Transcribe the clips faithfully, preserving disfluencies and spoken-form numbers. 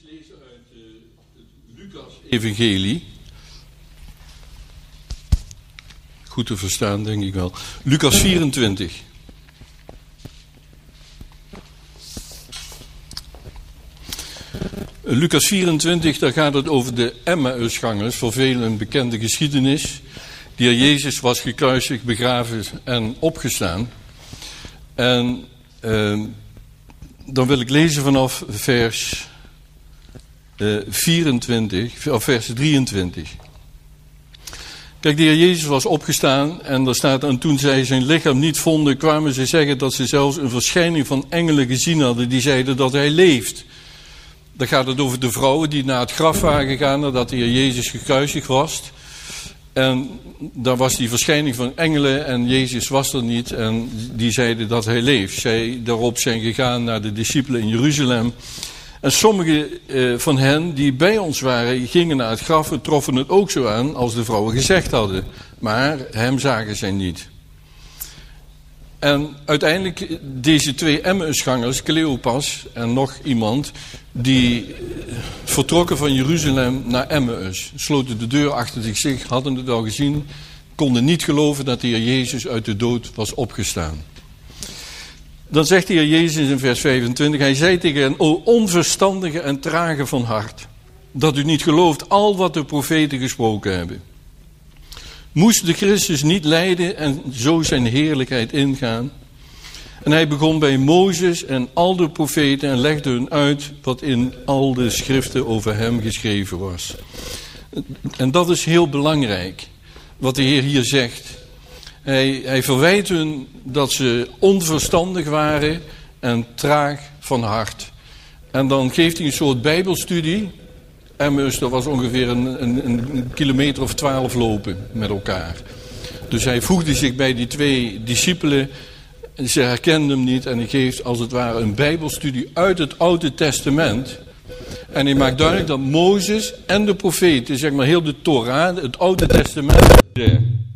lezen uit uh, het Lucas-evangelie. Goed te verstaan, denk ik wel. Lucas vierentwintig. Lucas vierentwintig, daar gaat het over de Emmausgangers, voor velen een bekende geschiedenis. Die Heer Jezus was gekruisigd, begraven en opgestaan. En uh, dan wil ik lezen vanaf vers uh, vierentwintig, of vers drieëntwintig. Kijk, de Heer Jezus was opgestaan en daar staat, en toen zij zijn lichaam niet vonden, kwamen ze zeggen dat ze zelfs een verschijning van engelen gezien hadden, die zeiden dat hij leeft. Dan gaat het over de vrouwen die naar het graf waren gegaan nadat de Heer Jezus gekruisigd was. En daar was die verschijning van engelen en Jezus was er niet en die zeiden dat hij leeft. Zij daarop zijn gegaan naar de discipelen in Jeruzalem. En sommigen eh, van hen die bij ons waren, gingen naar het graf en troffen het ook zo aan als de vrouwen gezegd hadden. Maar hem zagen zij niet. En uiteindelijk deze twee Emmausgangers, Cleopas en nog iemand, die vertrokken van Jeruzalem naar Emmaus. Sloten de deur achter zich, hadden het al gezien, konden niet geloven dat de Heer Jezus uit de dood was opgestaan. Dan zegt de Heer Jezus in vers vijfentwintig, hij zei tegen hen, o onverstandige en trage van hart, dat u niet gelooft al wat de profeten gesproken hebben. Moest de Christus niet lijden en zo zijn heerlijkheid ingaan? En hij begon bij Mozes en al de profeten en legde hun uit wat in al de schriften over hem geschreven was. En dat is heel belangrijk, wat de Heer hier zegt. Hij, hij verwijt hun dat ze onverstandig waren en traag van hart. En dan geeft hij een soort bijbelstudie. Emmaus, dat was ongeveer een, een, een kilometer of twaalf lopen met elkaar. Dus hij voegde zich bij die twee discipelen. Ze herkenden hem niet en hij geeft als het ware een bijbelstudie uit het Oude Testament. En hij maakt duidelijk dat Mozes en de profeten, zeg maar heel de Torah, het Oude Testament. Uh,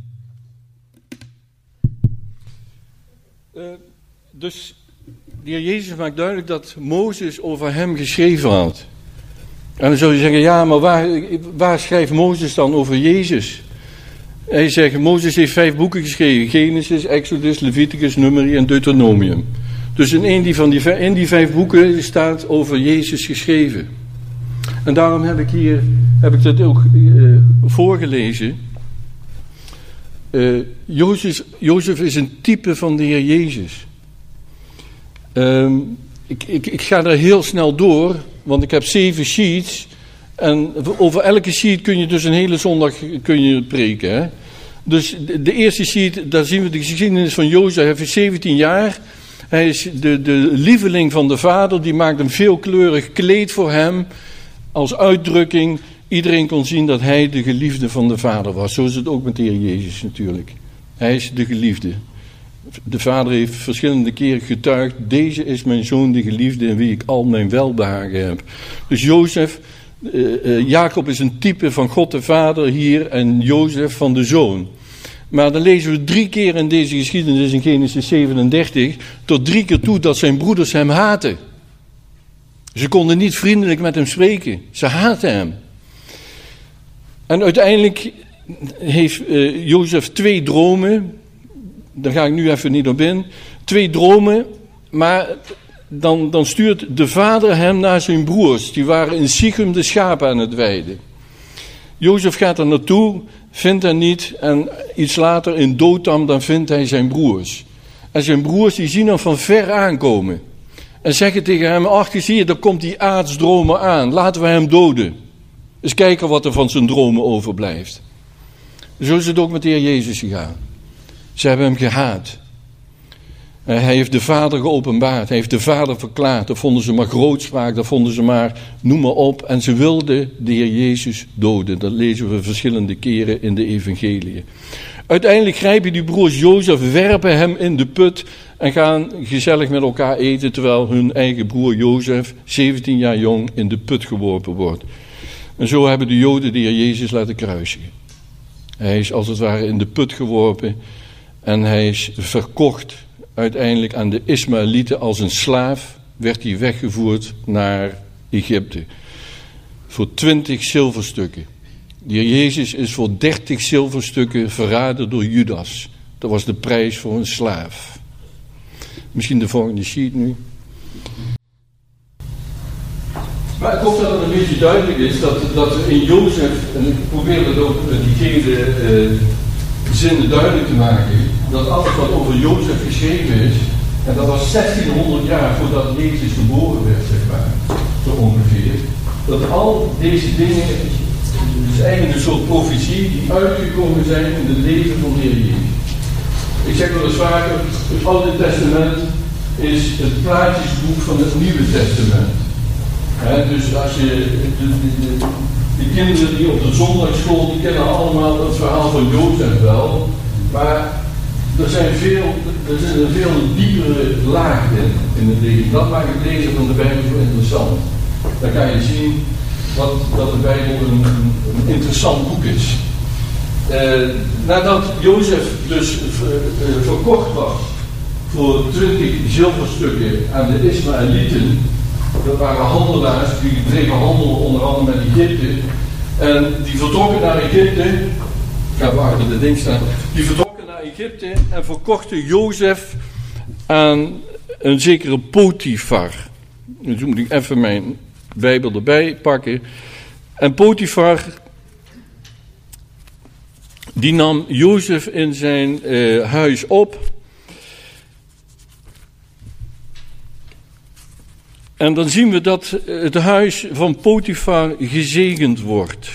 dus de Heer Jezus maakt duidelijk dat Mozes over hem geschreven had. En dan zou je zeggen, ja, maar waar, waar schrijft Mozes dan over Jezus? Hij zegt, Mozes heeft vijf boeken geschreven. Genesis, Exodus, Leviticus, Numeri en Deuteronomium. Dus in een die van die, in die vijf boeken staat over Jezus geschreven. En daarom heb ik hier, heb ik dat ook uh, voorgelezen. Uh, Jozef, Jozef is een type van de Heer Jezus. Um, ik, ik, ik ga er heel snel door, want ik heb zeven sheets. En over elke sheet kun je dus een hele zondag kun je preken. Hè? Dus de, de eerste sheet, daar zien we de geschiedenis van Jozef. Hij is zeventien jaar. Hij is de, de lieveling van de vader. Die maakt een veelkleurig kleed voor hem. Als uitdrukking. Iedereen kon zien dat hij de geliefde van de vader was. Zo is het ook met de Heer Jezus natuurlijk. Hij is de geliefde. De vader heeft verschillende keren getuigd. Deze is mijn zoon de geliefde in wie ik al mijn welbehagen heb. Dus Jozef... Uh, uh, Jacob is een type van God de Vader hier en Jozef van de Zoon. Maar dan lezen we drie keer in deze geschiedenis in Genesis zevenendertig... tot drie keer toe dat zijn broeders hem haatten. Ze konden niet vriendelijk met hem spreken. Ze haatten hem. En uiteindelijk heeft uh, Jozef twee dromen. Daar ga ik nu even niet op in. Twee dromen, maar... Dan, dan stuurt de vader hem naar zijn broers. Die waren in Sichem de schapen aan het weiden. Jozef gaat er naartoe, vindt hem niet. En iets later in Dothan, dan vindt hij zijn broers. En zijn broers die zien hem van ver aankomen. En zeggen tegen hem, ach, zie je, daar komt die aartsdromer aan. Laten we hem doden. Eens kijken wat er van zijn dromen overblijft. Zo is het ook met de Heer Jezus gegaan. Ze hebben hem gehaat. Hij heeft de Vader geopenbaard. Hij heeft de Vader verklaard. Dat vonden ze maar grootspraak. Dat vonden ze maar, noem maar op. En ze wilden de Heer Jezus doden. Dat lezen we verschillende keren in de evangeliën. Uiteindelijk grijpen die broers Jozef, werpen hem in de put. En gaan gezellig met elkaar eten. Terwijl hun eigen broer Jozef, zeventien jaar jong, in de put geworpen wordt. En zo hebben de Joden de Heer Jezus laten kruisigen. Hij is als het ware in de put geworpen. En hij is verkocht. Uiteindelijk aan de Ismaëlieten als een slaaf werd hij weggevoerd naar Egypte. voor twintig zilverstukken. De Heer Jezus is voor dertig zilverstukken verraden door Judas. Dat was de prijs voor een slaaf. Misschien de volgende sheet nu. Maar ik hoop dat het een beetje duidelijk is dat, dat in Jozef, en ik probeer dat ook diegene uh, zinnen duidelijk te maken, dat alles wat over Jozef geschreven is, en dat was zestienhonderd jaar voordat Jezus geboren werd, zeg maar, zo ongeveer, dat al deze dingen, het is eigenlijk een soort profetie die uitgekomen zijn in het leven van de Heer Jezus. Ik zeg wel eens vaker, het Oude Testament is het plaatjesboek van het Nieuwe Testament. He, dus als je, de, de, de, de kinderen die op de zondagschool, die kennen allemaal het verhaal van Jozef wel, maar er zijn veel, er zit een veel diepere laag in, in het leven. Dat maakt het lezen van de Bijbel zo interessant. Dan kan je zien wat, dat de Bijbel een, een, een interessant boek is. Uh, nadat Jozef dus uh, uh, verkocht was voor twintig zilverstukken aan de Ismaëlieten, dat waren handelaars, die dreven handel onder andere met Egypte, en die vertrokken naar Egypte, ik ga waar de ding staan, die vertrokken naar Egypte en verkochten Jozef aan een zekere Potifar. Dus moet ik even mijn Bijbel erbij pakken. En Potifar, die nam Jozef in zijn uh, huis op. En dan zien we dat het huis van Potifar gezegend wordt.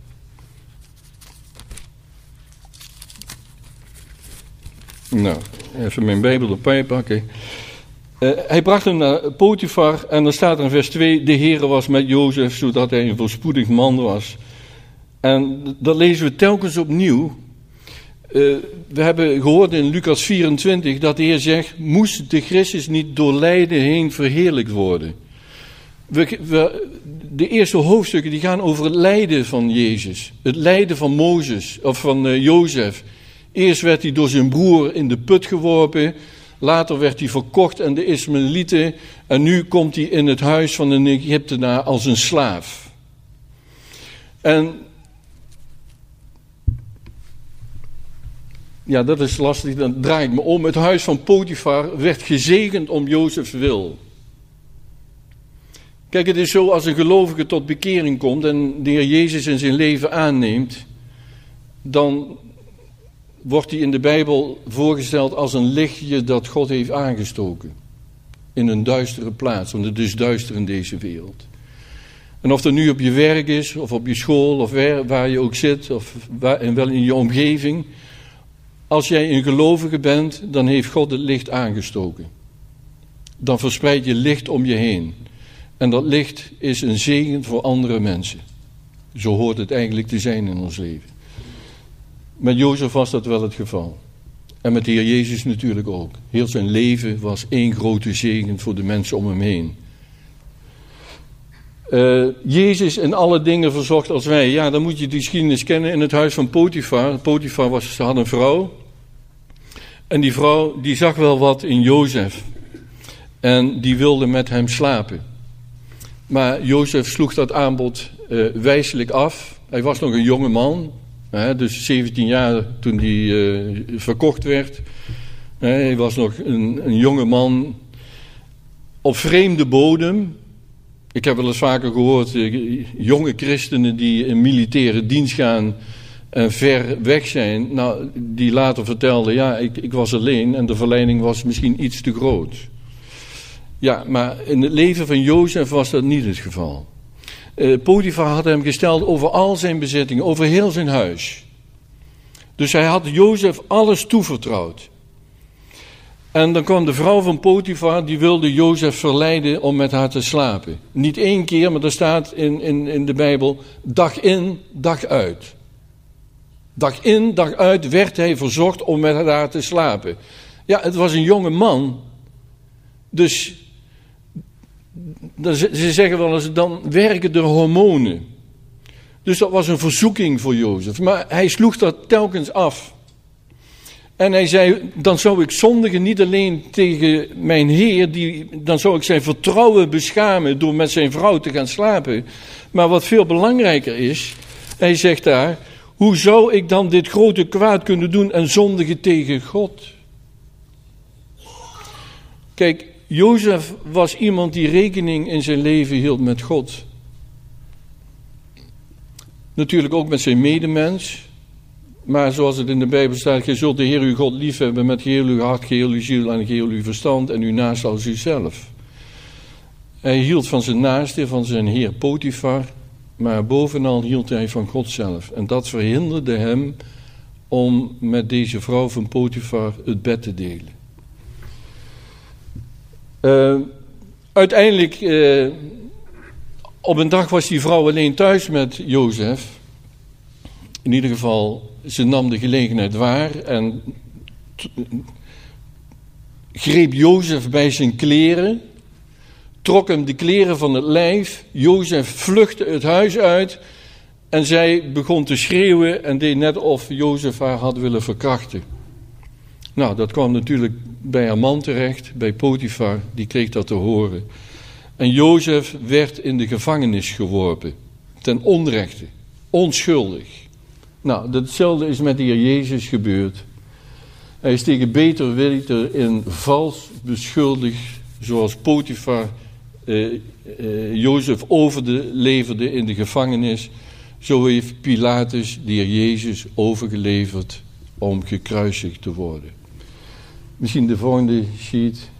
Nou, even mijn Bijbel erbij pakken. Uh, hij bracht hem naar Potifar en dan staat er in vers twee, de Heere was met Jozef, zodat hij een voorspoedig man was. En dat lezen we telkens opnieuw. Uh, we hebben gehoord in Lucas vierentwintig dat de Heer zegt, moest de Christus niet door lijden heen verheerlijkt worden. We, we, de eerste hoofdstukken die gaan over het lijden van Jezus. Het lijden van Mozes, of van uh, Jozef. Eerst werd hij door zijn broer in de put geworpen. Later werd hij verkocht aan de Ismaëlieten. En nu komt hij in het huis van een Egyptenaar als een slaaf. En ja, dat is lastig, dan draai ik me om. Het huis van Potifar werd gezegend om Jozefs wil. Kijk, het is zo, als een gelovige tot bekering komt en de Heer Jezus in zijn leven aanneemt, dan wordt hij in de Bijbel voorgesteld als een lichtje dat God heeft aangestoken. In een duistere plaats, want het is duister in deze wereld. En of dat nu op je werk is, of op je school, of waar, waar je ook zit, of waar, en wel in je omgeving. Als jij een gelovige bent, dan heeft God het licht aangestoken. Dan verspreidt je licht om je heen. En dat licht is een zegen voor andere mensen. Zo hoort het eigenlijk te zijn in ons leven. Met Jozef was dat wel het geval. En met de Heer Jezus natuurlijk ook. Heel zijn leven was één grote zegen voor de mensen om hem heen. Uh, Jezus in alle dingen verzocht als wij. Ja, dan moet je de geschiedenis kennen in het huis van Potifar. Potifar was, had een vrouw. En die vrouw die zag wel wat in Jozef. En die wilde met hem slapen. Maar Jozef sloeg dat aanbod uh, wijselijk af. Hij was nog een jonge man. Hè, dus zeventien jaar toen hij uh, verkocht werd. Hij was nog een, een jonge man op vreemde bodem. Ik heb wel eens vaker gehoord, uh, jonge christenen die in militaire dienst gaan en ver weg zijn. Nou, die later vertelden, ja, ik, ik was alleen en de verleiding was misschien iets te groot. Ja, maar in het leven van Jozef was dat niet het geval. Uh, Potifar had hem gesteld over al zijn bezittingen, over heel zijn huis. Dus hij had Jozef alles toevertrouwd. En dan kwam de vrouw van Potifar, die wilde Jozef verleiden om met haar te slapen. Niet één keer, maar er staat in, in, in de Bijbel, dag in, dag uit. Dag in, dag uit werd hij verzocht om met haar te slapen. Ja, het was een jonge man. Dus ze zeggen wel eens, dan werken de hormonen. Dus dat was een verzoeking voor Jozef. Maar hij sloeg dat telkens af. En hij zei, dan zou ik zondigen niet alleen tegen mijn Heer, die, dan zou ik zijn vertrouwen beschamen door met zijn vrouw te gaan slapen. Maar wat veel belangrijker is, hij zegt daar, hoe zou ik dan dit grote kwaad kunnen doen en zondigen tegen God? Kijk, Jozef was iemand die rekening in zijn leven hield met God. Natuurlijk ook met zijn medemens. Maar zoals het in de Bijbel staat, je zult de Heer uw God liefhebben met geheel uw hart, geheel uw ziel en geheel uw verstand en uw naast als uzelf. Hij hield van zijn naaste, van zijn heer Potifar, maar bovenal hield hij van God zelf. En dat verhinderde hem om met deze vrouw van Potifar het bed te delen. Uh, uiteindelijk, uh, op een dag was die vrouw alleen thuis met Jozef. In ieder geval, ze nam de gelegenheid waar en t- greep Jozef bij zijn kleren, trok hem de kleren van het lijf. Jozef vluchtte het huis uit en zij begon te schreeuwen en deed net of Jozef haar had willen verkrachten. Nou, dat kwam natuurlijk bij haar man terecht, bij Potifar, die kreeg dat te horen. En Jozef werd in de gevangenis geworpen, ten onrechte, onschuldig. Nou, hetzelfde is met de Heer Jezus gebeurd. Hij is tegen beter weten in vals beschuldigd, zoals Potifar eh, eh, Jozef overleverde in de gevangenis. Zo heeft Pilatus de Heer Jezus overgeleverd om gekruisigd te worden. Misschien de volgende sheet.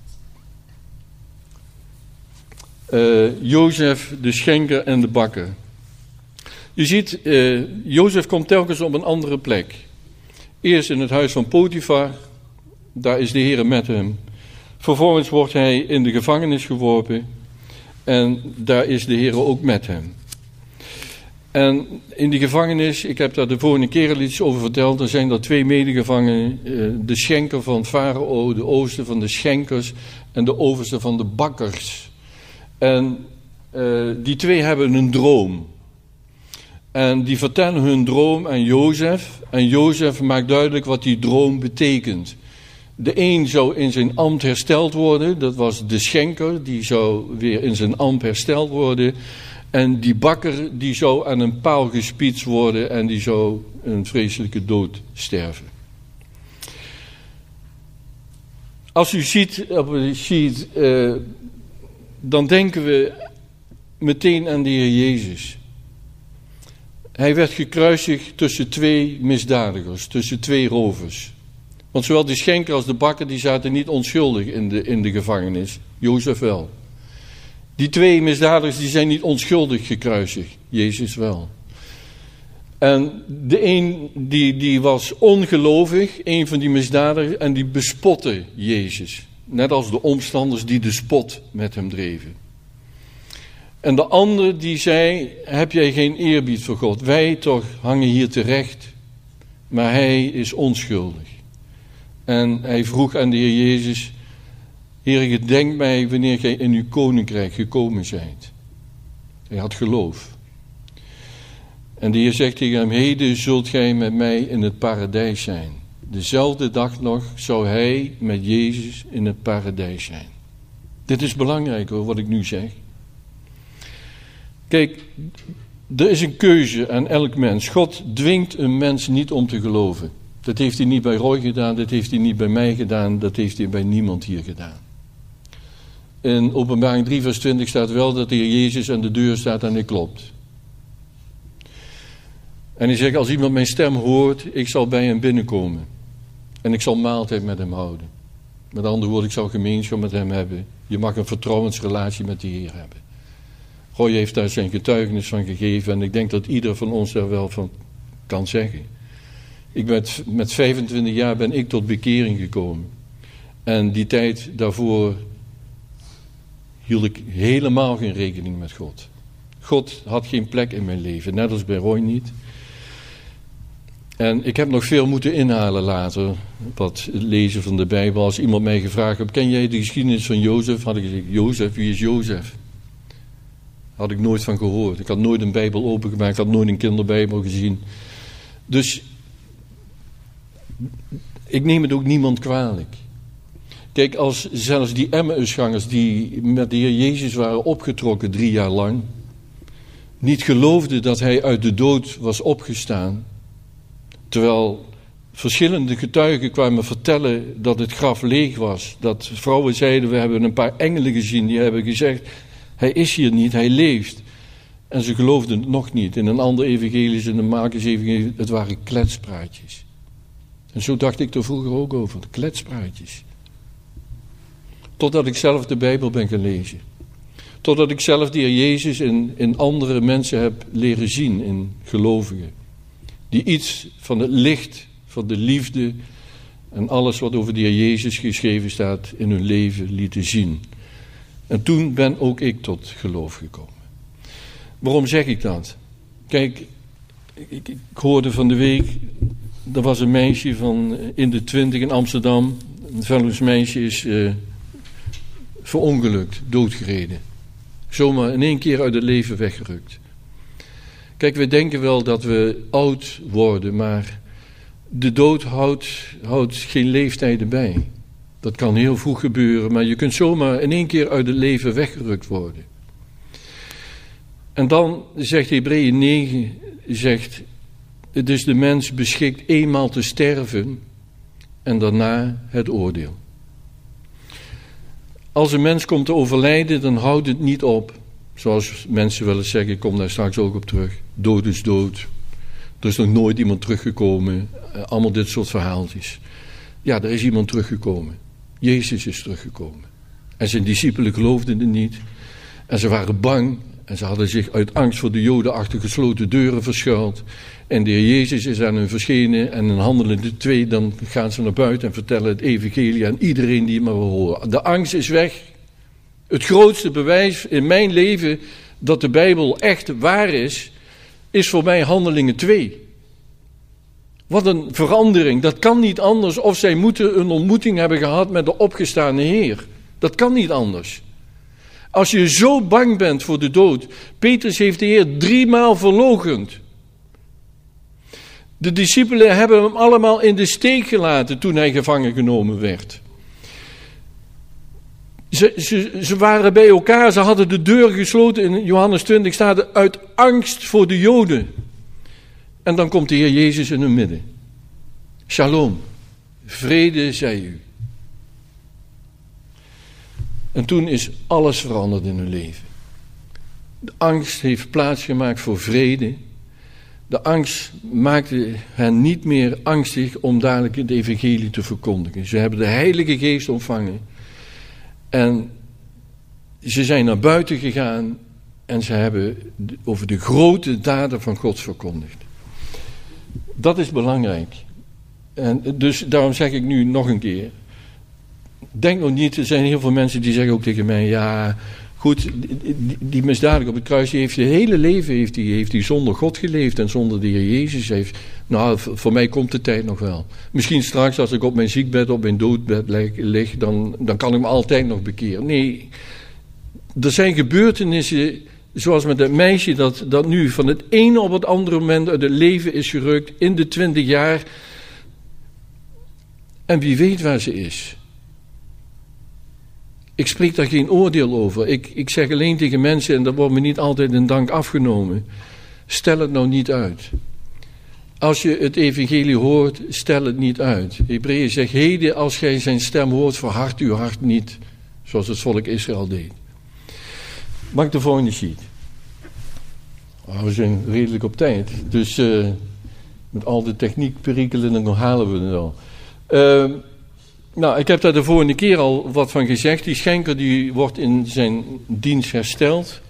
Uh, Jozef, de schenker en de bakker. Je ziet, uh, Jozef komt telkens op een andere plek. Eerst in het huis van Potifar, daar is de Heer met hem. Vervolgens wordt hij in de gevangenis geworpen en daar is de Heer ook met hem. En in die gevangenis, ik heb daar de vorige keer al iets over verteld, er zijn er twee medegevangenen, uh, de schenker van Farao, de overste van de schenkers en de overste van de bakkers. En uh, die twee hebben een droom. En die vertellen hun droom aan Jozef. En Jozef maakt duidelijk wat die droom betekent. De een zou in zijn ambt hersteld worden. Dat was de schenker. Die zou weer in zijn ambt hersteld worden. En die bakker die zou aan een paal gespietst worden. En die zou een vreselijke dood sterven. Als u ziet op de sheet. Uh, dan denken we meteen aan de Heer Jezus. Hij werd gekruisigd tussen twee misdadigers, tussen twee rovers. Want zowel de schenker als de bakker die zaten niet onschuldig in de, in de gevangenis. Jozef wel. Die twee misdadigers die zijn niet onschuldig gekruisigd. Jezus wel. En de een die, die was ongelovig, een van die misdadigers, en die bespotte Jezus. Net als de omstanders die de spot met hem dreven. En de ander die zei, heb jij geen eerbied voor God? Wij toch hangen hier terecht, maar hij is onschuldig. En hij vroeg aan de Heer Jezus, Heer, gedenk mij wanneer gij in uw koninkrijk gekomen zijt. Hij had geloof. En de Heer zegt tegen hem, heden zult gij met mij in het paradijs zijn. Dezelfde dag nog zou hij met Jezus in het paradijs zijn. Dit is belangrijk hoor, wat ik nu zeg. Kijk, er is een keuze aan elk mens. God dwingt een mens niet om te geloven. Dat heeft hij niet bij Roy gedaan, dat heeft hij niet bij mij gedaan, dat heeft hij bij niemand hier gedaan. In Openbaring drie vers twintig staat wel dat de Heer Jezus aan de deur staat en hij klopt. En hij zegt, als iemand mijn stem hoort, ik zal bij hem binnenkomen. En ik zal maaltijd met hem houden. Met andere woorden, ik zal gemeenschap met hem hebben. Je mag een vertrouwensrelatie met de Heer hebben. Roy heeft daar zijn getuigenis van gegeven en ik denk dat ieder van ons daar wel van kan zeggen. Ik ben, met vijfentwintig jaar ben ik tot bekering gekomen. En die tijd daarvoor hield ik helemaal geen rekening met God. God had geen plek in mijn leven, net als bij Roy niet. En ik heb nog veel moeten inhalen later, wat het lezen van de Bijbel. Als iemand mij gevraagd heeft, ken jij de geschiedenis van Jozef? Had ik gezegd, Jozef, wie is Jozef? Had ik nooit van gehoord. Ik had nooit een Bijbel opengemaakt, ik had nooit een kinderbijbel gezien. Dus ik neem het ook niemand kwalijk. Kijk, als zelfs die Emmausgangers die met de Heer Jezus waren opgetrokken drie jaar lang, niet geloofden dat hij uit de dood was opgestaan, terwijl verschillende getuigen kwamen vertellen dat het graf leeg was, dat vrouwen zeiden, we hebben een paar engelen gezien, die hebben gezegd, hij is hier niet, hij leeft. En ze geloofden het nog niet. In een ander evangelie, in de Markus evangelie, het waren kletspraatjes. En zo dacht ik er vroeger ook over, kletspraatjes. Totdat ik zelf de Bijbel ben gaan lezen. Totdat ik zelf de Heer Jezus in, in andere mensen heb leren zien, in gelovigen. Die iets van het licht, van de liefde en alles wat over de Heer Jezus geschreven staat in hun leven lieten zien. En toen ben ook ik tot geloof gekomen. Waarom zeg ik dat? Kijk, ik, ik hoorde van de week, er was een meisje van in de twintig in Amsterdam. Een vuilnismeisje is uh, verongelukt, doodgereden. Zomaar in één keer uit het leven weggerukt. Kijk, we denken wel dat we oud worden, maar de dood houdt, houdt geen leeftijden bij. Dat kan heel vroeg gebeuren, maar je kunt zomaar in één keer uit het leven weggerukt worden. En dan zegt Hebreeën negen, zegt, het is de mens beschikt eenmaal te sterven en daarna het oordeel. Als een mens komt te overlijden, dan houdt het niet op. Zoals mensen wel eens zeggen, ik kom daar straks ook op terug. Dood is dood. Er is nog nooit iemand teruggekomen. Allemaal dit soort verhaaltjes. Ja, er is iemand teruggekomen. Jezus is teruggekomen. En zijn discipelen geloofden het niet. En ze waren bang. En ze hadden zich uit angst voor de Joden achter gesloten deuren verschuild. En de Heer Jezus is aan hun verschenen. En in Handelende twee, dan gaan ze naar buiten en vertellen het evangelie aan iedereen die het maar wil horen. De angst is weg. Het grootste bewijs in mijn leven dat de Bijbel echt waar is, is voor mij Handelingen twee. Wat een verandering. Dat kan niet anders of zij moeten een ontmoeting hebben gehad met de opgestane Heer. Dat kan niet anders. Als je zo bang bent voor de dood. Petrus heeft de Heer driemaal verloochend. De discipelen hebben hem allemaal in de steek gelaten toen hij gevangen genomen werd. Ze, ze, ze waren bij elkaar, ze hadden de deur gesloten. In Johannes twintig staat er uit angst voor de Joden. En dan komt de Heer Jezus in hun midden. Shalom, vrede zij u. En toen is alles veranderd in hun leven. De angst heeft plaatsgemaakt voor vrede. De angst maakte hen niet meer angstig om dadelijk het evangelie te verkondigen. Ze hebben de Heilige Geest ontvangen. En ze zijn naar buiten gegaan en ze hebben over de grote daden van God verkondigd. Dat is belangrijk. En dus daarom zeg ik nu nog een keer. Denk nog niet, er zijn heel veel mensen die zeggen ook tegen mij, ja, goed, die, die misdadiger op het kruis, die heeft zijn hele leven heeft die, heeft die zonder God geleefd en zonder de Heer Jezus heeft. Nou, voor mij komt de tijd nog wel. Misschien straks als ik op mijn ziekbed, op mijn doodbed lig, dan, dan kan ik me altijd nog bekeren. Nee, er zijn gebeurtenissen, zoals met dat meisje dat, dat nu van het ene op het andere moment uit het leven is gerukt, in de twintig jaar. En wie weet waar ze is. Ik spreek daar geen oordeel over. Ik, ik zeg alleen tegen mensen, en dat wordt me niet altijd in dank afgenomen, stel het nou niet uit. Als je het evangelie hoort, stel het niet uit. Hebreeën zegt, heden als gij zijn stem hoort, verhard uw hart niet, zoals het volk Israël deed. Mag ik de volgende sheet? Oh, we zijn redelijk op tijd, dus uh, met al de techniekperikelen, dan halen we het al. Uh, Nou, ik heb daar de vorige keer al wat van gezegd. Die schenker die wordt in zijn dienst hersteld.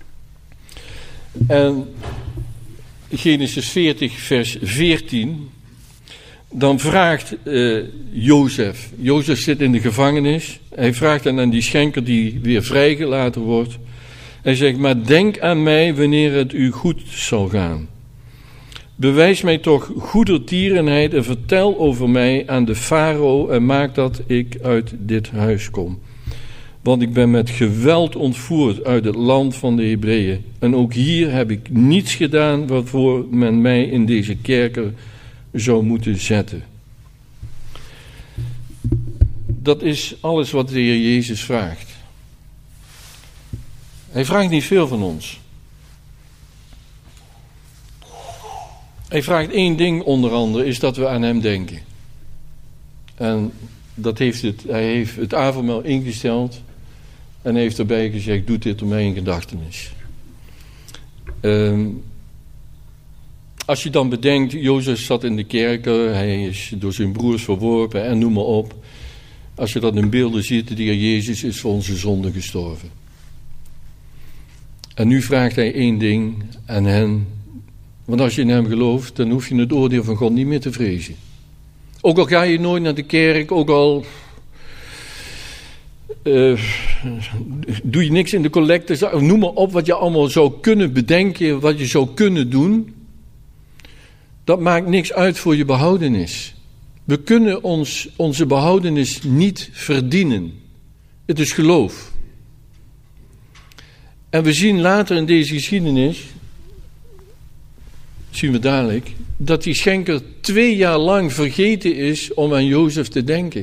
En Genesis veertig vers veertien. Dan vraagt uh, Jozef. Jozef zit in de gevangenis. Hij vraagt dan aan die schenker die weer vrijgelaten wordt. Hij zegt, maar denk aan mij wanneer het u goed zal gaan. Bewijs mij toch goedertierenheid en vertel over mij aan de farao en maak dat ik uit dit huis kom. Want ik ben met geweld ontvoerd uit het land van de Hebreeën. En ook hier heb ik niets gedaan waarvoor men mij in deze kerker zou moeten zetten. Dat is alles wat de Heer Jezus vraagt. Hij vraagt niet veel van ons. Hij vraagt één ding onder andere, is dat we aan hem denken. En dat heeft het, hij heeft het avondmaal ingesteld en heeft erbij gezegd, doe dit om mij in gedachtenis. Um, als je dan bedenkt, Jozef zat in de kerker, hij is door zijn broers verworpen en noem maar op. Als je dat in beelden ziet, de Heer Jezus is voor onze zonde gestorven. En nu vraagt hij één ding aan hen. Want als je in hem gelooft, dan hoef je het oordeel van God niet meer te vrezen. Ook al ga je nooit naar de kerk, ook al uh, doe je niks in de collecte, noem maar op wat je allemaal zou kunnen bedenken, wat je zou kunnen doen. Dat maakt niks uit voor je behoudenis. We kunnen ons, onze behoudenis niet verdienen. Het is geloof. En we zien later in deze geschiedenis, zien we dadelijk, dat die schenker twee jaar lang vergeten is om aan Jozef te denken.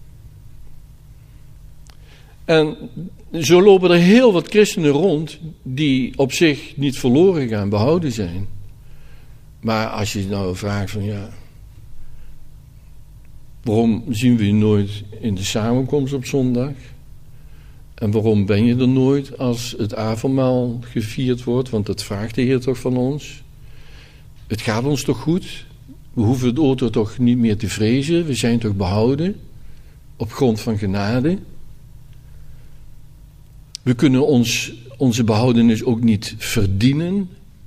En zo lopen er heel wat christenen rond die op zich niet verloren gaan, behouden zijn. Maar als je nou vraagt van ja, waarom zien we je nooit in de samenkomst op zondag? En waarom ben je er nooit als het avondmaal gevierd wordt? Want dat vraagt de Heer toch van ons. Het gaat ons toch goed? We hoeven het auto toch niet meer te vrezen? We zijn toch behouden? Op grond van genade? We kunnen ons, onze behoudenis ook niet verdienen.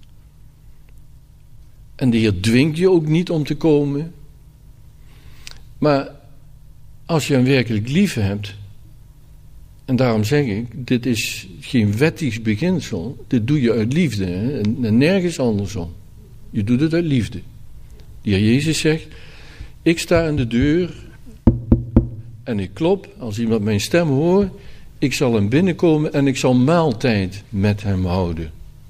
En de Heer dwingt je ook niet om te komen. Maar als je hem werkelijk lief hebt, en daarom zeg ik, dit is geen wettisch beginsel, dit doe je uit liefde, hè? En, en nergens andersom. Je doet het uit liefde. De Heer Jezus zegt, ik sta aan de deur en ik klop, als iemand mijn stem hoort, ik zal hem binnenkomen en ik zal maaltijd met hem houden.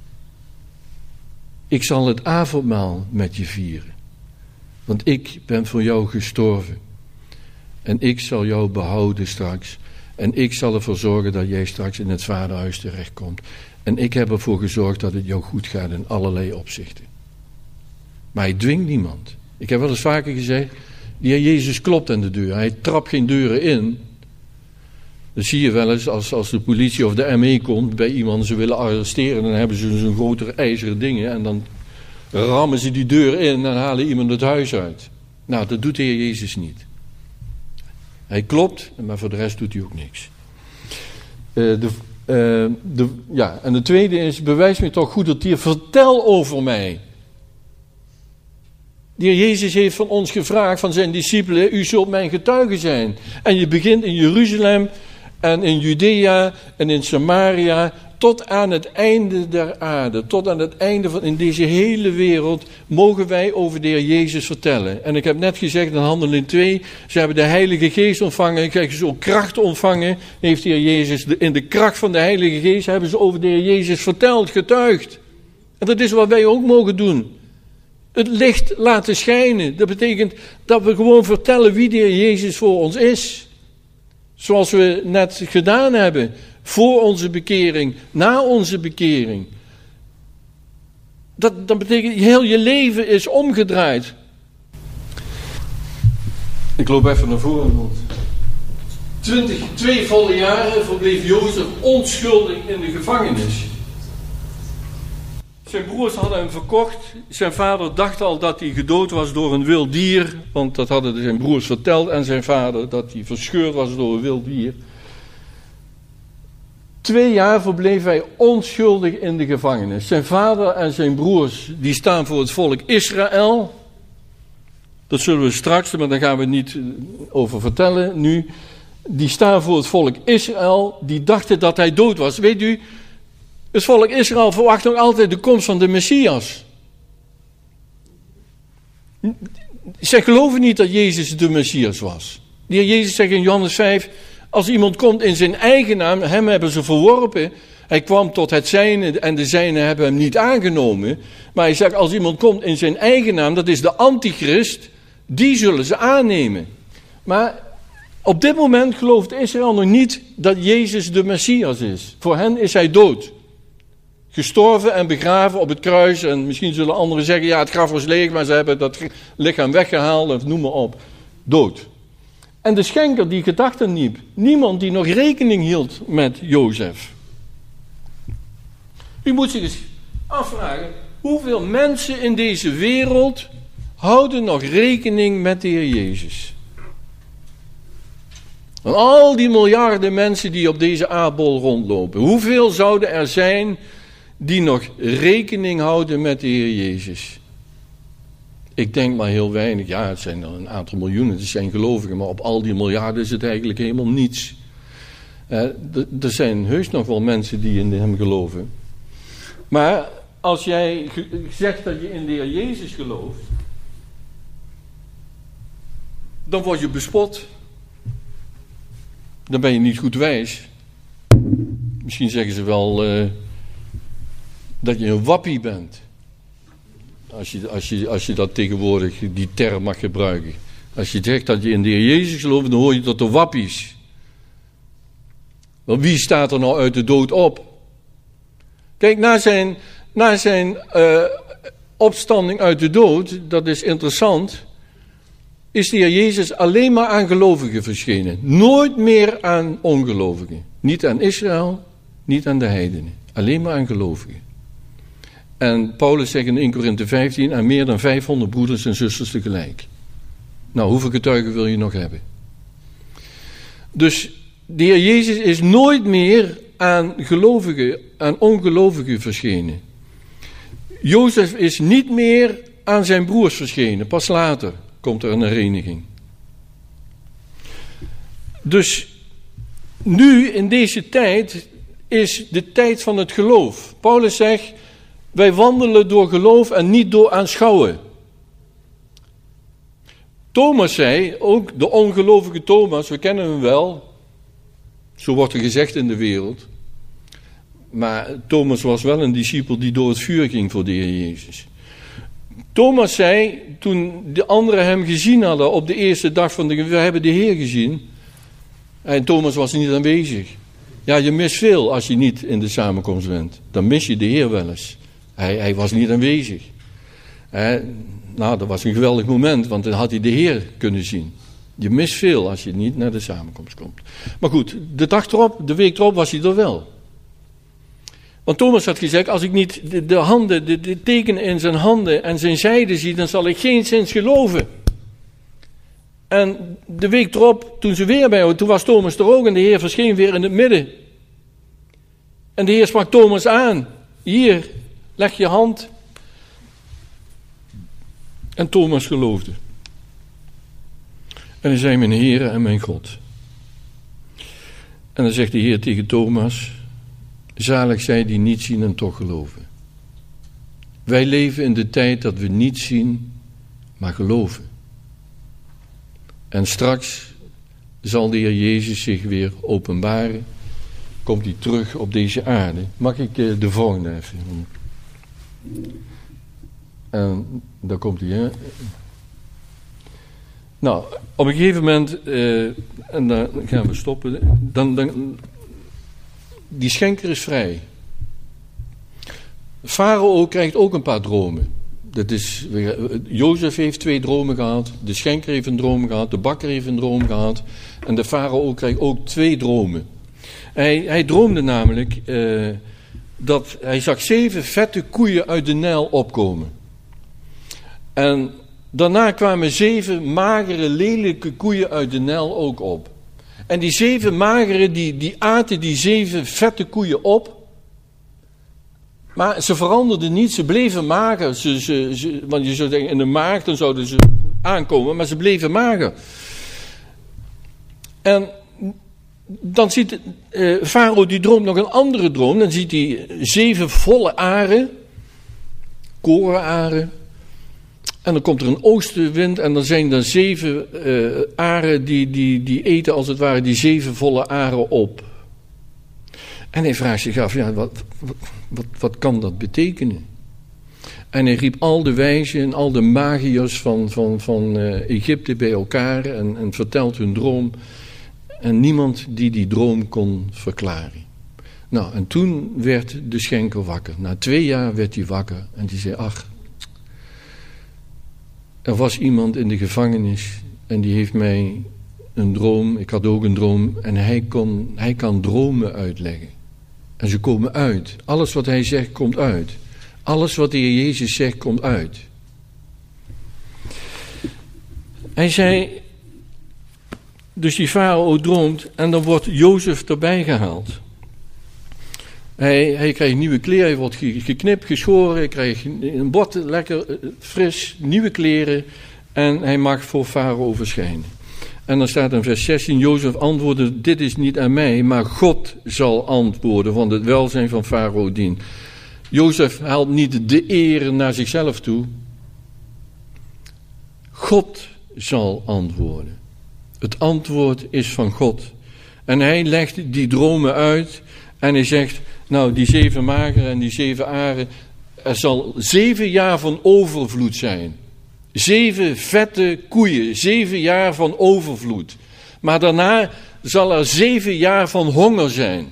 Ik zal het avondmaal met je vieren. Want ik ben voor jou gestorven. En ik zal jou behouden straks. En ik zal ervoor zorgen dat jij straks in het vaderhuis terechtkomt. En ik heb ervoor gezorgd dat het jou goed gaat in allerlei opzichten. Maar hij dwingt niemand. Ik heb wel eens vaker gezegd, de Heer Jezus klopt aan de deur. Hij trapt geen deuren in. Dat zie je wel eens als, als de politie of de M E komt bij iemand, ze willen arresteren, dan hebben ze zo'n grotere ijzeren dingen en dan rammen ze die deur in en halen iemand het huis uit. Nou, dat doet de Heer Jezus niet. Hij klopt, maar voor de rest doet hij ook niks. Uh, de, uh, de, ja, en de tweede is, bewijs me toch goed dat hier, vertel over mij. De Heer Jezus heeft van ons gevraagd, van zijn discipelen, u zult mijn getuige zijn. En je begint in Jeruzalem en in Judea en in Samaria, tot aan het einde der aarde, tot aan het einde van in deze hele wereld, mogen wij over de Heer Jezus vertellen. En ik heb net gezegd in Handelingen twee, ze hebben de Heilige Geest ontvangen, krijgen ze ook kracht ontvangen, heeft de Heer Jezus, in de kracht van de Heilige Geest hebben ze over de Heer Jezus verteld, getuigd. En dat is wat wij ook mogen doen. Het licht laten schijnen. Dat betekent dat we gewoon vertellen wie de Heer Jezus voor ons is. Zoals we net gedaan hebben. Voor onze bekering, na onze bekering. Dat, dat betekent heel je leven is omgedraaid. Ik loop even naar voren. Want twintig, twee volle jaren verbleef Jozef onschuldig in de gevangenis. Zijn broers hadden hem verkocht. Zijn vader dacht al dat hij gedood was door een wild dier. Want dat hadden zijn broers verteld aan zijn vader. Dat hij verscheurd was door een wild dier. Twee jaar verbleef hij onschuldig in de gevangenis. Zijn vader en zijn broers die staan voor het volk Israël. Dat zullen we straks, maar daar gaan we niet over vertellen nu. Die staan voor het volk Israël. Die dachten dat hij dood was. Weet u... Het volk Israël verwacht nog altijd de komst van de Messias. Zij geloven niet dat Jezus de Messias was. De Heer Jezus zegt in Johannes vijf, als iemand komt in zijn eigen naam, hem hebben ze verworpen. Hij kwam tot het zijne en de zijnen hebben hem niet aangenomen. Maar hij zegt, als iemand komt in zijn eigen naam, dat is de antichrist, die zullen ze aannemen. Maar Op dit moment gelooft Israël nog niet dat Jezus de Messias is. Voor hen is hij dood. Gestorven en begraven op het kruis. En misschien zullen anderen zeggen, ja, het graf was leeg, maar ze hebben dat lichaam weggehaald, of noem maar op. Dood. En de schenker die gedachten niep. Niemand die nog rekening hield met Jozef. U moet zich eens afvragen, hoeveel mensen in deze wereld houden nog rekening met de Heer Jezus? Van al die miljarden mensen die op deze aardbol rondlopen, hoeveel zouden er zijn die nog rekening houden met de Heer Jezus? Ik denk maar heel weinig. Ja, het zijn er een aantal miljoenen, het zijn gelovigen, maar op al die miljarden is het eigenlijk helemaal niets. Eh, d- er zijn heus nog wel mensen die in hem geloven. Maar als jij ge- zegt dat je in de Heer Jezus gelooft, dan word je bespot. Dan ben je niet goed wijs. Misschien zeggen ze wel uh, dat je een wappie bent. Als je, als, je, als je dat tegenwoordig, die term mag gebruiken. Als je zegt dat je in de Heer Jezus gelooft, dan hoor je tot de wappies. Want wie staat er nou uit de dood op? Kijk, na zijn, na zijn uh, opstanding uit de dood, dat is interessant, is de Heer Jezus alleen maar aan gelovigen verschenen. Nooit meer aan ongelovigen. Niet aan Israël, niet aan de heidenen. Alleen maar aan gelovigen. En Paulus zegt in Eerste Korinthe vijftien, aan meer dan vijfhonderd broeders en zusters tegelijk. Nou, hoeveel getuigen wil je nog hebben? Dus de Heer Jezus is nooit meer aan gelovigen, aan ongelovigen verschenen. Jozef is niet meer aan zijn broers verschenen, pas later komt er een hereniging. Dus nu, in deze tijd, is de tijd van het geloof. Paulus zegt, wij wandelen door geloof en niet door aanschouwen. Thomas zei, ook de ongelovige Thomas, we kennen hem wel, zo wordt er gezegd in de wereld. Maar Thomas was wel een discipel die door het vuur ging voor de Heer Jezus. Thomas zei, toen de anderen hem gezien hadden op de eerste dag van de... We hebben de Heer gezien. En Thomas was niet aanwezig. Ja, je mist veel als je niet in de samenkomst bent. Dan mis je de Heer wel eens. Hij, hij was niet aanwezig. He, nou, dat was een geweldig moment, want dan had hij de Heer kunnen zien. Je mist veel als je niet naar de samenkomst komt. Maar goed, de dag erop, de week erop was hij er wel. Want Thomas had gezegd, als ik niet de, de handen, de, de tekenen in zijn handen en zijn zijde zie, dan zal ik geen zins geloven. En de week erop, toen ze weer bij waren, toen was Thomas er ook en de Heer verscheen weer in het midden. En de Heer sprak Thomas aan. Hier, leg je hand. En Thomas geloofde. En hij zei, mijn Heer en mijn God. En dan zegt de Heer tegen Thomas, zalig zij die niet zien en toch geloven. Wij leven in de tijd dat we niet zien, maar geloven. En straks zal de Heer Jezus zich weer openbaren. Komt hij terug op deze aarde. Mag ik de volgende even? En daar komt hij, hè? Nou, op een gegeven moment, uh, en dan gaan we stoppen, dan, dan, die schenker is vrij. Farao krijgt ook een paar dromen. Dat is, Jozef heeft twee dromen gehad, de schenker heeft een droom gehad, de bakker heeft een droom gehad en de farao krijgt ook twee dromen. Hij, hij droomde namelijk uh, dat hij zag zeven vette koeien uit de Nijl opkomen. En daarna kwamen zeven magere, lelijke koeien uit de Nijl ook op. En die zeven magere, die, die aten die zeven vette koeien op. Maar ze veranderden niet, ze bleven mager. Ze, ze, ze, want je zou denken, in de maag, dan zouden ze aankomen, maar ze bleven mager. En dan ziet uh, Farao, die droomt nog een andere droom. Dan ziet hij zeven volle aren, korenaren. En dan komt er een oostenwind en dan zijn er zeven uh, aren die, die, die eten als het ware die zeven volle aren op. En hij vraagt zich af, ja, wat, wat, wat kan dat betekenen? En hij riep al de wijzen en al de magiërs van, van, van uh, Egypte bij elkaar en, en vertelt hun droom. en niemand die die droom kon verklaren. Nou, en toen werd de schenker wakker. Na twee jaar werd hij wakker en die zei, ach, er was iemand in de gevangenis en die heeft mij een droom, ik had ook een droom, en hij, kon, hij kan dromen uitleggen. En ze komen uit. Alles wat hij zegt komt uit. Alles wat de Heer Jezus zegt komt uit. Hij zei, dus die farao droomt en dan wordt Jozef erbij gehaald. Hij, hij krijgt nieuwe kleren, hij wordt geknipt, geschoren, hij krijgt een bord, lekker fris, nieuwe kleren en hij mag voor farao verschijnen. En dan staat in vers zestien, Jozef antwoordde, dit is niet aan mij, maar God zal antwoorden, want het welzijn van farao dient. Jozef haalt niet de eer naar zichzelf toe. God zal antwoorden. Het antwoord is van God. En hij legt die dromen uit en hij zegt, nou die zeven mageren en die zeven aren, er zal zeven jaar van overvloed zijn. Zeven vette koeien, zeven jaar van overvloed. Maar daarna zal er zeven jaar van honger zijn.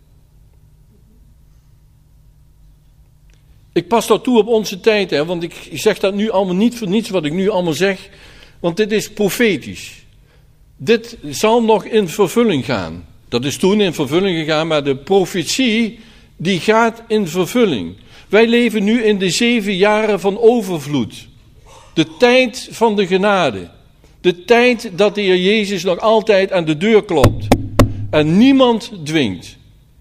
Ik pas dat toe op onze tijd, hè, want ik zeg dat nu allemaal niet voor niets wat ik nu allemaal zeg, want dit is profetisch. Dit zal nog in vervulling gaan. Dat is toen in vervulling gegaan, maar de profetie die gaat in vervulling. Wij leven nu in de zeven jaren van overvloed. De tijd van de genade. De tijd dat de Heer Jezus nog altijd aan de deur klopt. En niemand dwingt.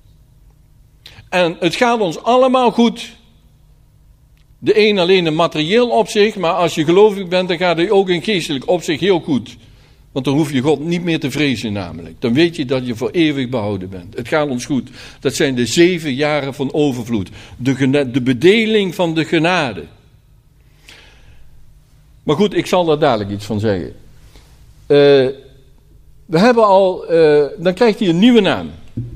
En het gaat ons allemaal goed. De een alleen in materieel opzicht, maar als je gelovig bent, dan gaat het ook in geestelijk opzicht heel goed. Want dan hoef je God niet meer te vrezen namelijk. Dan weet je dat je voor eeuwig behouden bent. Het gaat ons goed. Dat zijn de zeven jaren van overvloed. De, gena- de bedeling van de genade. Maar goed, ik zal daar dadelijk iets van zeggen. Uh, we hebben al, uh, dan krijgt hij een nieuwe naam.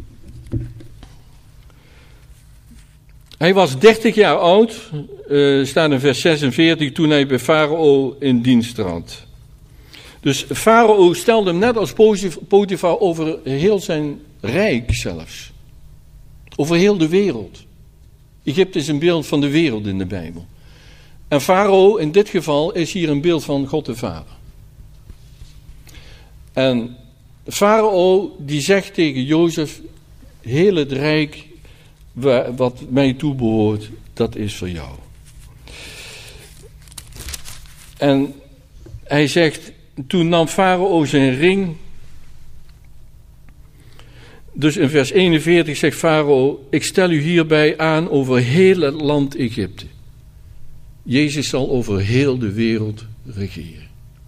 Hij was dertig jaar oud, uh, staat in vers zesenveertig, toen hij bij Farao in dienst trad. Dus Farao stelde hem net als Potifar over heel zijn rijk zelfs. Over heel de wereld. Egypte is een beeld van de wereld in de Bijbel. En Farao in dit geval is hier een beeld van God de Vader. En Farao die zegt tegen Jozef, heel het rijk wat mij toebehoort, dat is voor jou. En hij zegt, toen nam Farao zijn ring. Dus in vers eenenveertig zegt Farao, ik stel u hierbij aan over heel het land Egypte. Jezus zal over heel de wereld regeren.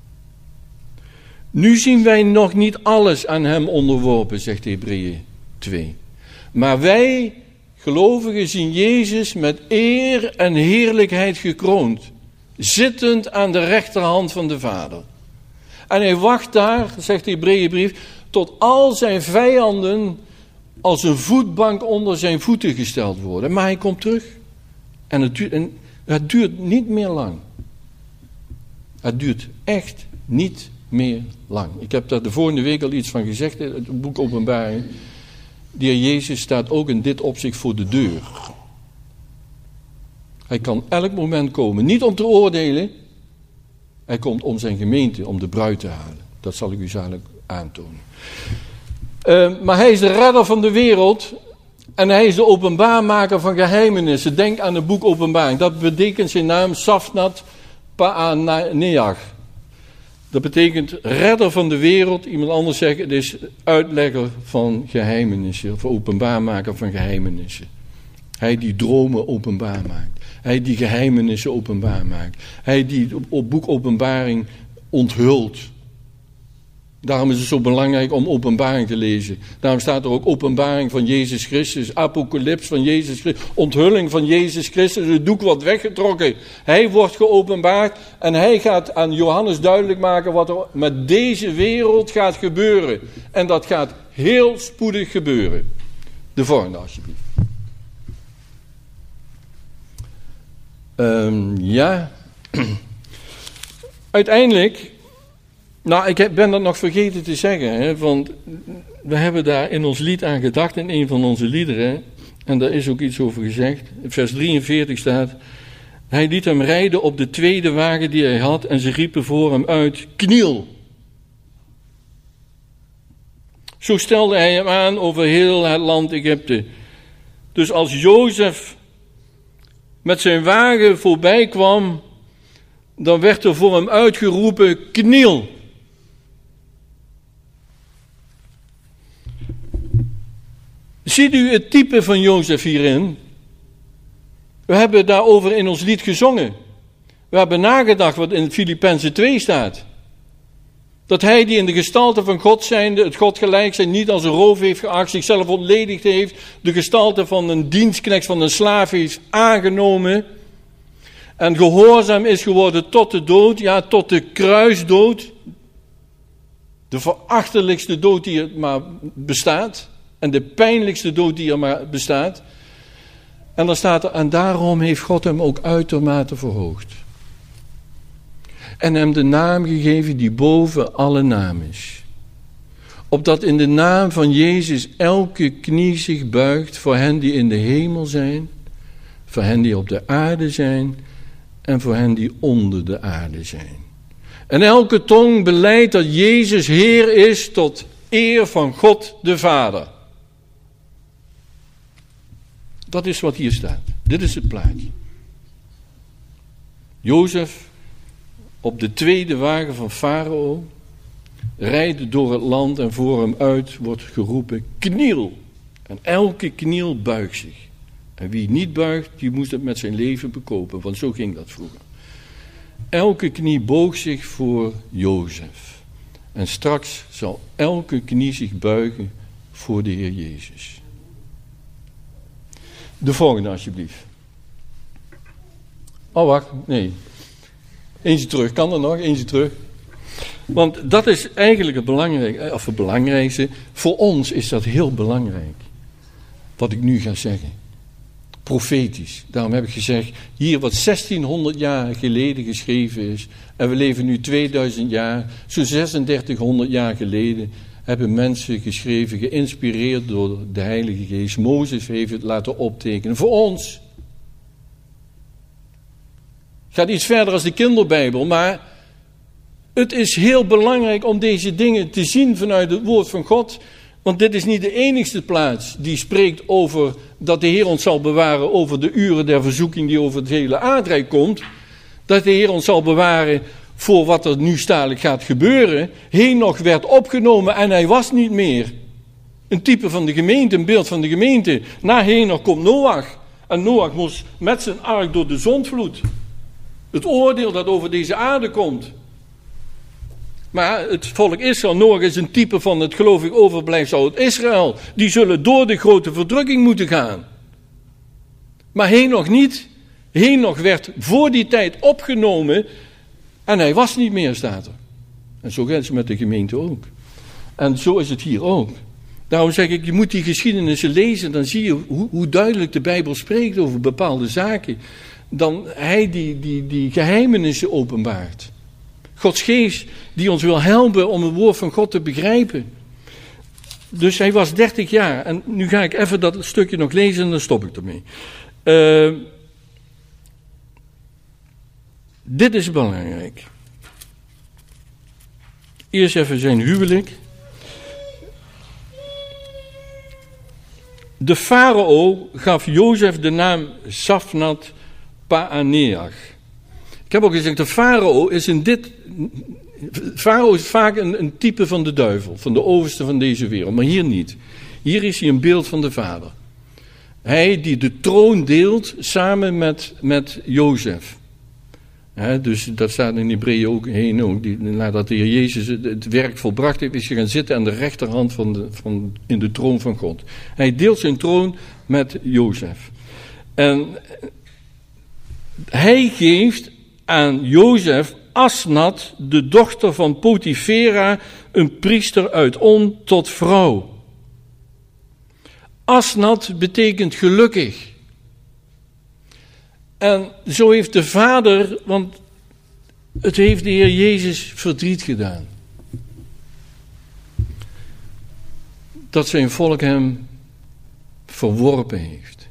Nu zien wij nog niet alles aan hem onderworpen, zegt Hebreeën twee. Maar wij, gelovigen, zien Jezus met eer en heerlijkheid gekroond. Zittend aan de rechterhand van de Vader. En hij wacht daar, zegt de Hebreeënbrief, tot al zijn vijanden als een voetbank onder zijn voeten gesteld worden. Maar hij komt terug. En het duurt, en het duurt niet meer lang. Het duurt echt niet meer lang. Ik heb daar de vorige week al iets van gezegd in het boek Openbaring. De Heer Jezus staat ook in dit opzicht voor de deur. Hij kan elk moment komen. Niet om te oordelen. Hij komt om zijn gemeente, om de bruid te halen. Dat zal ik u zadelijk aantonen. Uh, maar hij is de redder van de wereld. En hij is de openbaarmaker van geheimenissen. Denk aan het boek Openbaring. Dat betekent zijn naam Safnat Paaneach. Dat betekent redder van de wereld. Iemand anders zegt, het is uitlegger van geheimenissen. Of openbaarmaker van geheimenissen. Hij die dromen openbaar maakt. Hij die geheimenissen openbaar maakt. Hij die op boek Openbaring onthult. Daarom is het zo belangrijk om Openbaring te lezen. Daarom staat er ook Openbaring van Jezus Christus. Apocalyps van Jezus Christus. Onthulling van Jezus Christus. Het doek wordt weggetrokken. Hij wordt geopenbaard. En hij gaat aan Johannes duidelijk maken wat er met deze wereld gaat gebeuren. En dat gaat heel spoedig gebeuren. De volgende alsjeblieft. Um, ja. Uiteindelijk, Nou, ik heb, ben dat nog vergeten te zeggen, hè, want we hebben daar in ons lied aan gedacht, in een van onze liederen, en daar is ook iets over gezegd. In vers drieënveertig staat: hij liet hem rijden op de tweede wagen die hij had en ze riepen voor hem uit: kniel. Zo stelde hij hem aan over heel het land Egypte. Dus als Jozef met zijn wagen voorbij kwam, dan werd er voor hem uitgeroepen: kniel. Ziet u het type van Jozef hierin? We hebben daarover in ons lied gezongen. We hebben nagedacht wat in Filippenzen twee staat. Dat hij die in de gestalte van God zijnde, het God gelijk zijn, niet als een roof heeft geacht, zichzelf ontledigd heeft, de gestalte van een dienstknecht, van een slaaf heeft aangenomen en gehoorzaam is geworden tot de dood, ja, tot de kruisdood. De verachtelijkste dood die er maar bestaat en de pijnlijkste dood die er maar bestaat. En dan staat er: en daarom heeft God hem ook uitermate verhoogd. En hem de naam gegeven die boven alle naam is. Opdat in de naam van Jezus elke knie zich buigt, voor hen die in de hemel zijn, voor hen die op de aarde zijn en voor hen die onder de aarde zijn. En elke tong belijdt dat Jezus Heer is tot eer van God de Vader. Dat is wat hier staat. Dit is het plaatje. Jozef op de tweede wagen van Farao rijdt door het land en voor hem uit wordt geroepen: kniel. En elke kniel buigt zich. En wie niet buigt, die moest het met zijn leven bekopen, want zo ging dat vroeger. Elke knie boog zich voor Jozef. En straks zal elke knie zich buigen voor de Heer Jezus. De volgende alsjeblieft. Oh wacht, nee. Eentje terug, kan er nog? Eentje terug. Want dat is eigenlijk het belangrijkste, of het belangrijkste. Voor ons is dat heel belangrijk. Wat ik nu ga zeggen. Profetisch. Daarom heb ik gezegd, hier wat zestienhonderd jaar geleden geschreven is. En we leven nu tweeduizend jaar. Zo'n zesendertighonderd jaar geleden hebben mensen geschreven, geïnspireerd door de Heilige Geest. Mozes heeft het laten optekenen. Voor ons. Het gaat iets verder als de kinderbijbel, maar het is heel belangrijk om deze dingen te zien vanuit het woord van God. Want dit is niet de enigste plaats die spreekt over dat de Heer ons zal bewaren over de uren der verzoeking die over het hele aardrijk komt. Dat de Heer ons zal bewaren voor wat er nu stadelijk gaat gebeuren. Henoch werd opgenomen en hij was niet meer. Een type van de gemeente, een beeld van de gemeente. Na Henoch komt Noach. En Noach moest met zijn ark door de zondvloed. Het oordeel dat over deze aarde komt. Maar het volk Israël, Noach is een type van het geloof ik overblijfsel uit Israël. Die zullen door de grote verdrukking moeten gaan. Maar Henoch niet. Henoch werd voor die tijd opgenomen en hij was niet meer, staat er. En zo gaat het met de gemeente ook. En zo is het hier ook. Daarom zeg ik, je moet die geschiedenissen lezen, dan zie je hoe, hoe duidelijk de Bijbel spreekt over bepaalde zaken. Dan hij die, die, die geheimenissen openbaart. Gods geest die ons wil helpen om het woord van God te begrijpen. Dus hij was dertig jaar. En nu ga ik even dat stukje nog lezen en dan stop ik ermee. Uh, dit is belangrijk. Eerst even zijn huwelijk. De farao gaf Jozef de naam Safnat Paaneach. Ik heb ook gezegd, de farao is in dit... Farao is vaak een, een type van de duivel, van de overste van deze wereld. Maar hier niet. Hier is hij een beeld van de vader. Hij die de troon deelt samen met, met Jozef. He, dus dat staat in Hebreeën ook heen ook. Die, nadat de Heer Jezus het, het werk volbracht heeft, is hij gaan zitten aan de rechterhand van de, van, in de troon van God. Hij deelt zijn troon met Jozef. En hij geeft aan Jozef Asnat, de dochter van Potifera, een priester uit On, tot vrouw. Asnat betekent gelukkig. En zo heeft de vader, want het heeft de Heer Jezus verdriet gedaan. dat zijn volk hem verworpen heeft.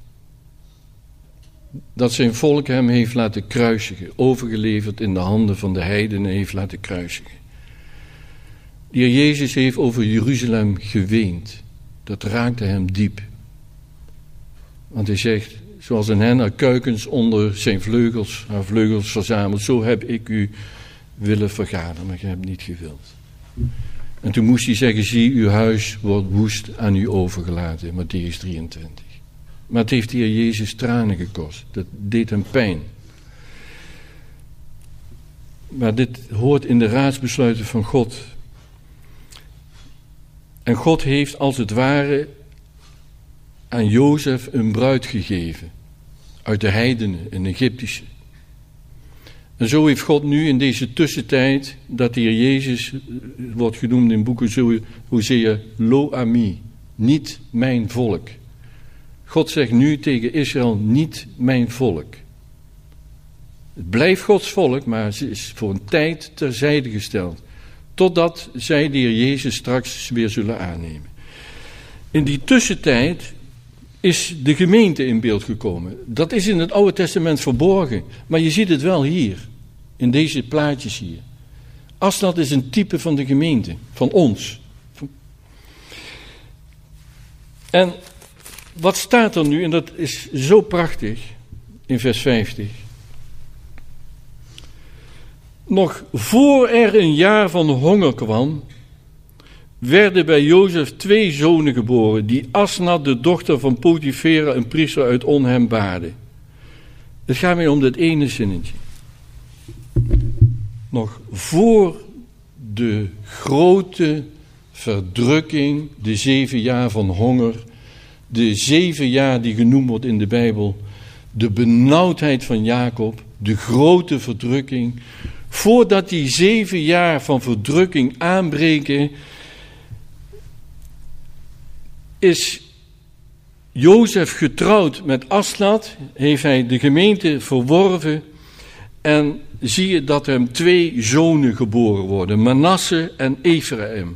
Dat zijn volk hem heeft laten kruisigen, overgeleverd in de handen van de heidenen heeft laten kruisigen. De Heer Jezus heeft over Jeruzalem geweend. Dat raakte hem diep. Want hij zegt, zoals een hen haar kuikens onder zijn vleugels, haar vleugels verzamelt, zo heb ik u willen vergaderen, maar je hebt niet gewild. En toen moest hij zeggen, zie, uw huis wordt woest aan u overgelaten, Mattheüs drieëntwintig. Maar het heeft de Heer Jezus tranen gekost. Dat deed hem pijn. Maar dit hoort in de raadsbesluiten van God. En God heeft als het ware aan Jozef een bruid gegeven. Uit de heidenen, een Egyptische. En zo heeft God nu in deze tussentijd, dat de Heer Jezus wordt genoemd in boeken Hosea, Lo Ami, niet mijn volk. God zegt nu tegen Israël, niet mijn volk. Het blijft Gods volk, maar ze is voor een tijd terzijde gesteld. Totdat zij de Heer Jezus straks weer zullen aannemen. In die tussentijd is de gemeente in beeld gekomen. Dat is in het Oude Testament verborgen. Maar je ziet het wel hier. In deze plaatjes hier. Asnat is een type van de gemeente. Van ons. En wat staat er nu? En dat is zo prachtig. In vers vijftig. Nog voor er een jaar van honger kwam, werden bij Jozef twee zonen geboren, die Asnat, de dochter van Potifera, een priester uit On-Hem, baarde. Het gaat mij om dat ene zinnetje. Nog voor de grote verdrukking, de zeven jaar van honger, de zeven jaar die genoemd wordt in de Bijbel, de benauwdheid van Jacob, de grote verdrukking. Voordat die zeven jaar van verdrukking aanbreken, is Jozef getrouwd met Asnat, heeft hij de gemeente verworven en zie je dat hem twee zonen geboren worden, Manasse en Ephraim.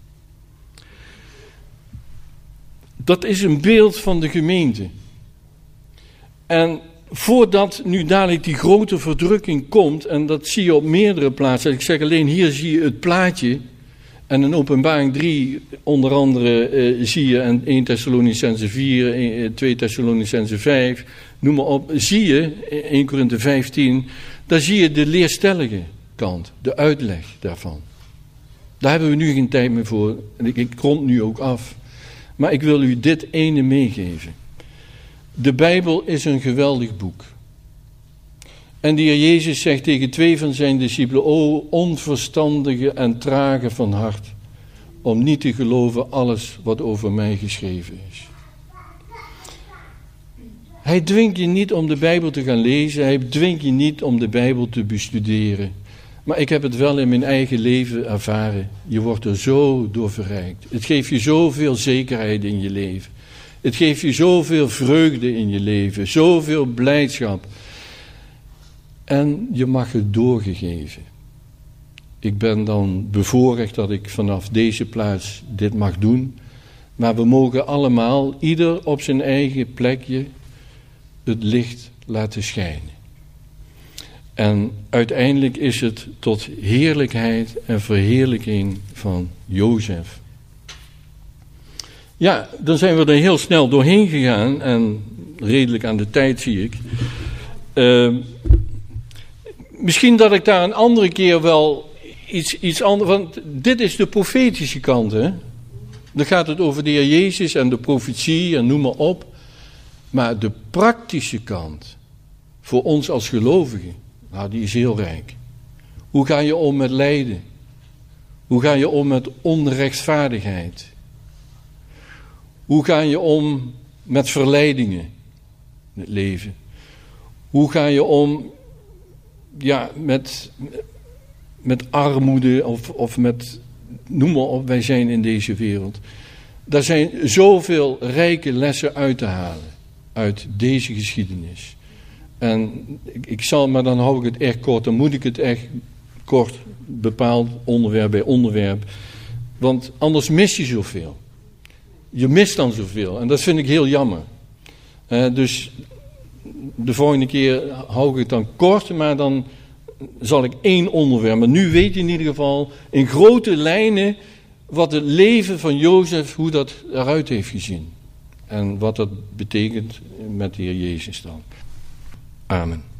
Dat is een beeld van de gemeente. En voordat nu dadelijk die grote verdrukking komt, en dat zie je op meerdere plaatsen, ik zeg alleen hier zie je het plaatje, en in Openbaring drie onder andere eh, zie je, en eerste Thessalonicenzen vier, tweede Thessalonicenzen vijf, noem maar op, zie je, eerste Korinthe vijftien, daar zie je de leerstellige kant, de uitleg daarvan. Daar hebben we nu geen tijd meer voor, en ik, ik rond nu ook af. Maar ik wil u dit ene meegeven. De Bijbel is een geweldig boek. En de Heer Jezus zegt tegen twee van zijn discipelen, o onverstandige en trage van hart, om niet te geloven alles wat over mij geschreven is. Hij dwingt je niet om de Bijbel te gaan lezen, hij dwingt je niet om de Bijbel te bestuderen. Maar ik heb het wel in mijn eigen leven ervaren. Je wordt er zo door verrijkt. Het geeft je zoveel zekerheid in je leven. Het geeft je zoveel vreugde in je leven, zoveel blijdschap. En je mag het doorgegeven. Ik ben dan bevoorrecht dat ik vanaf deze plaats dit mag doen. Maar we mogen allemaal, ieder op zijn eigen plekje, het licht laten schijnen. En uiteindelijk is het tot heerlijkheid en verheerlijking van Jozef. Ja, dan zijn we er heel snel doorheen gegaan en redelijk aan de tijd zie ik. Uh, misschien dat ik daar een andere keer wel iets, iets anders, want dit is de profetische kant, hè. Dan gaat het over de Heer Jezus en de profetie en noem maar op. Maar de praktische kant, voor ons als gelovigen, nou die is heel rijk. Hoe ga je om met lijden? Hoe ga je om met onrechtvaardigheid? Hoe ga je om met verleidingen in het leven? Hoe ga je om ja, met, met armoede of, of met, noem maar op, wij zijn in deze wereld. Daar zijn zoveel rijke lessen uit te halen uit deze geschiedenis. En ik, ik zal, maar dan hou ik het echt kort, dan moet ik het echt kort, bepaald onderwerp bij onderwerp. Want anders mis je zoveel. je mist dan zoveel. En dat vind ik heel jammer. Uh, dus de volgende keer hou ik het dan kort, maar dan zal ik één onderwerp. Maar nu weet je in ieder geval in grote lijnen wat het leven van Jozef, hoe dat eruit heeft gezien. En wat dat betekent met de Heer Jezus dan. Amen.